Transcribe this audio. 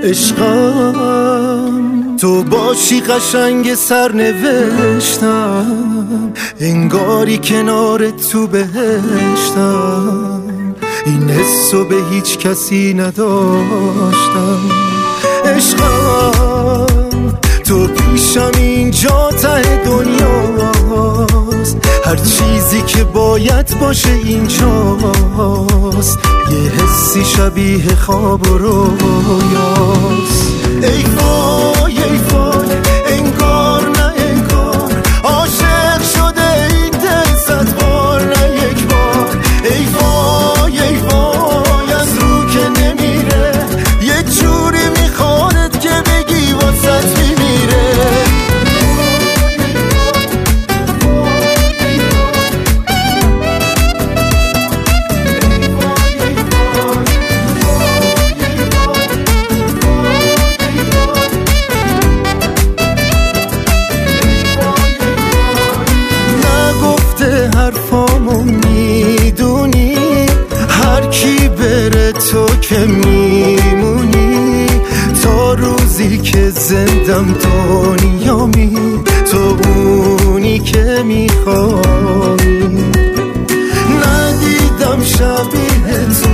عشقم تو باشی قشنگ سرنوشتم، انگاری کنار تو بهشتم. این حسو به هیچ کسی نداشتم. عشقم تو پیشم اینجا ته دنیاست، هر چیزی که باید باشه اینجاست. یه حسی شبیه خواب و رویاست. ای وای ای وای انگار نه انگار عاشق شده این دل 100 بار نه یک بار. ای وای ای وای از رو که نمیره، یه جوری میخواد که بگی واسط میمیره. حرفامو میدونی، هر کی بره تو که میمونی. تا روزی که زندم دنیامی، تو اونی که میخوای. ندیدم شبیه تو